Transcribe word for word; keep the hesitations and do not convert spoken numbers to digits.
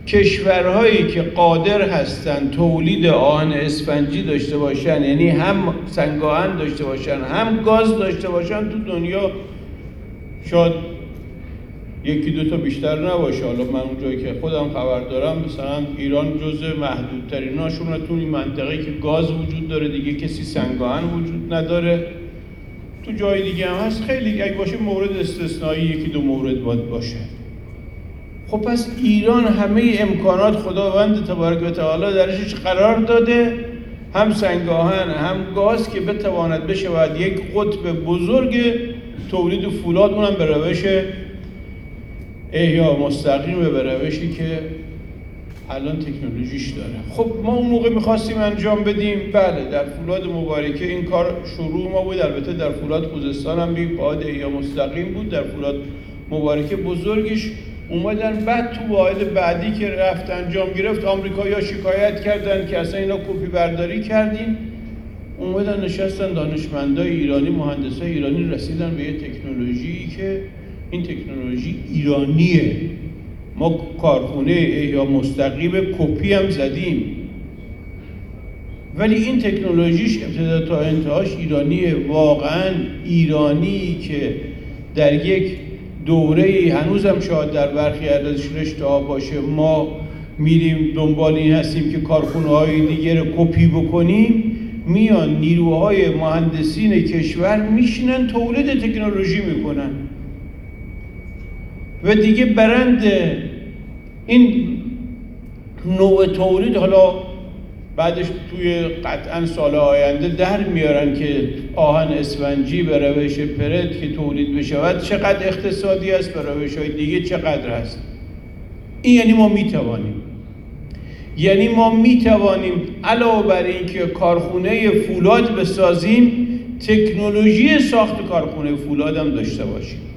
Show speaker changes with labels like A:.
A: کشورهایی که قادر هستن تولید آهن اسفنجی داشته باشن، یعنی هم سنگ آهن داشته باشن هم گاز داشته باشن، تو دنیا شاید یکی دو تا بیشتر نباشه. حالا من اون جایی که خودم خبر دارم مثلا ایران جزء محدودتریناشونه تو این منطقه که گاز وجود داره، دیگه کسی سنگ آهن وجود نداره. تو جای دیگه هم هست، خیلی اگه باشه مورد استثنایی یکی دو مورد باید باشه. خب پس ایران همه امکانات خداوند تبارک و تعالی درش قرار داده، هم سنگ آهن هم گاز، که بتواند بشه باید یک قطب بزرگ تولید فولاد، اونم به روش احیا مستقیم، به روشی که الان تکنولوژیش داره. خب ما اون موقع میخواستیم انجام بدیم، بله در فولاد مبارکه این کار شروع ما بود. البته در فولاد خوزستان هم بی قاعده احیا مستقیم بود، در فولاد مبارکه بزرگش اومدن. بعد تو واحد بعدی که رفت انجام گرفت، آمریکایی‌ها شکایت کردن که اصلا اینا کپی برداری کردین. اومدن نشستن دانشمندای ایرانی، مهندسای ایرانی، رسیدن به یه تکنولوژی که این تکنولوژی ایرانیه. ما کارخونه احیا مستقیم کپی هم زدیم، ولی این تکنولوژیش ابتدا تا انتهاش ایرانیه. واقعا ایرانی که در یک دوره هنوزم شاید در برخی از رشته‌ها باشه، ما میریم دنبال این هستیم که کارخونه‌های دیگه رو کپی بکنیم، میان نیروهای مهندسین کشور میشینن تولید تکنولوژی میکنن و دیگه برند این نوع تولید حالا بعدش توی قطعا سال آینده در میارن که آهن اسفنجی به روش پرت که تولید بشود چقدر اقتصادی است، به روش‌های دیگه چقدر هست. این یعنی ما میتوانیم یعنی ما میتوانیم علاوه بر این که کارخونه فولاد بسازیم، تکنولوژی ساخت کارخونه فولاد هم داشته باشیم.